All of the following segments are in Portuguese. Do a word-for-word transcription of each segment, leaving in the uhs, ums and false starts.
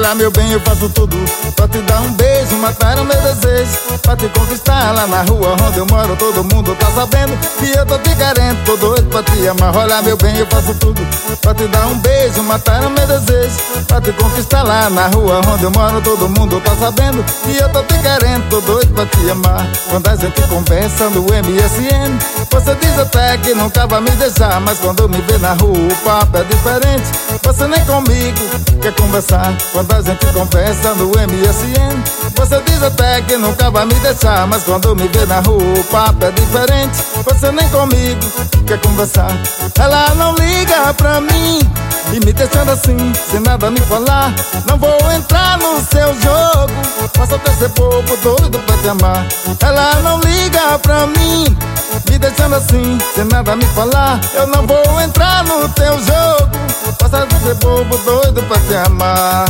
Olha meu bem, eu faço tudo pra te dar um beijo, matar o meu desejo, pra te conquistar lá na rua onde eu moro. Todo mundo tá sabendo que eu tô te querendo, tô doido pra te amar. Olha meu bem, eu faço tudo pra te dar um beijo, matar o meu desejo, pra te conquistar lá na rua onde eu moro. Todo mundo tá sabendo que eu tô te querendo, tô doido pra te amar. Quando a gente conversa no M S N, você diz até que nunca vai me deixar, mas quando me vê na rua o papo é diferente. Você nem comigo quer conversar. Quando a gente conversa no M S N, você diz até que nunca vai me deixar, mas quando me vê na rua o papo é diferente. Você nem comigo quer conversar. Ela não liga pra mim e me deixando assim, sem nada me falar. Não vou entrar no seu jogo, posso até ser bobo, doido pra te amar. Ela não liga pra mim, me deixando assim, sem nada me falar. Eu não vou entrar no teu jogo, posso até ser bobo, doido pra te amar.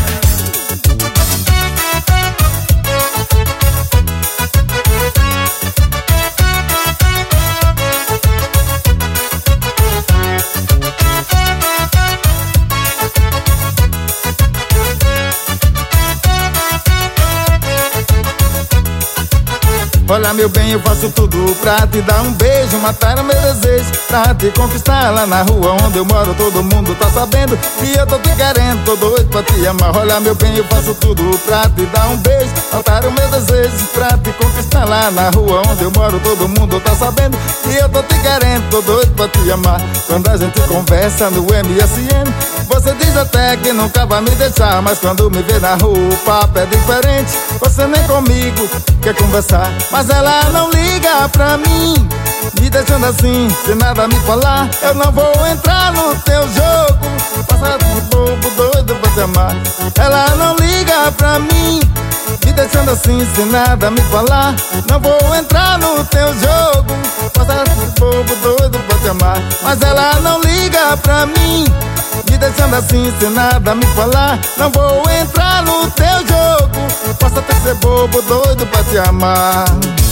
Olha meu bem, eu faço tudo pra te dar um beijo, matar o meu desejo, pra te conquistar lá na rua onde eu moro. Todo mundo tá sabendo que eu tô te querendo, tô doido pra te amar. Olha meu bem, eu faço tudo pra te dar um beijo, matar o meu desejo, pra te conquistar lá na rua onde eu moro. Todo mundo tá sabendo que eu tô te querendo, tô doido pra te amar. Quando a gente conversa no M S N, você diz até que nunca vai me deixar, mas quando me vê na rua o papo é diferente. Você nem comigo quer conversar, mas ela não liga pra mim, me deixando assim, sem nada me falar. Eu não vou entrar no teu jogo, passar de bobo, doido pra te amar. Ela não liga pra mim, me deixando assim, sem nada me falar. Não vou entrar no teu jogo, passar de bobo, doido pra te amar. Mas ela não liga pra mim, me deixando assim, sem nada me falar. Não vou entrar no teu jogo, posso até ser bobo, doido pra te amar.